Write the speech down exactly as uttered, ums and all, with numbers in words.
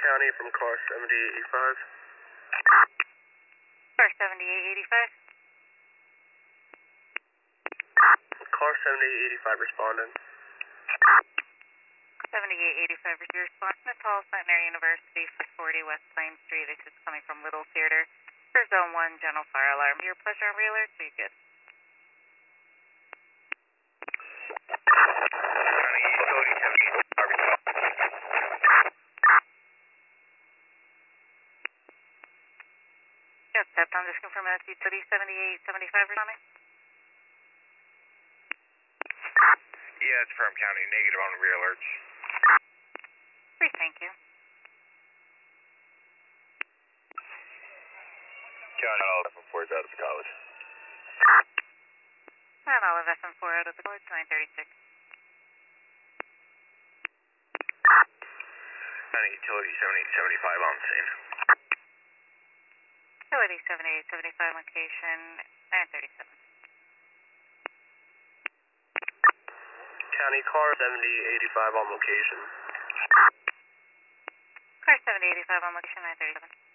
County from car seventy-eight eighty-five. Car seventy-eight eighty-five. Car seventy-eight eighty-five responding. seventy-eight eighty-five is your response. Natal Centenary University, four forty West Plain Street. This is coming from Little Theater. For Zone one, general fire alarm. Your pleasure on re-alert, so you good. County Utility seventy-eight eighty-five. Yes, Steptown, just confirm that's Utility seventy-eight seventy-five responding. Yeah, it's Firm County, negative on rear alerts. Great, thank you. County, all F M four is out of the college. And all of F M four out of the college, nine thirty-six. County Utility seventy-eight seventy-five on scene. Utility seventy-eight seventy-five location, nine thirty-seven. County car seventy-eight eighty-five on location. Car seventy-eight eighty-five on location, nine thirty-seven.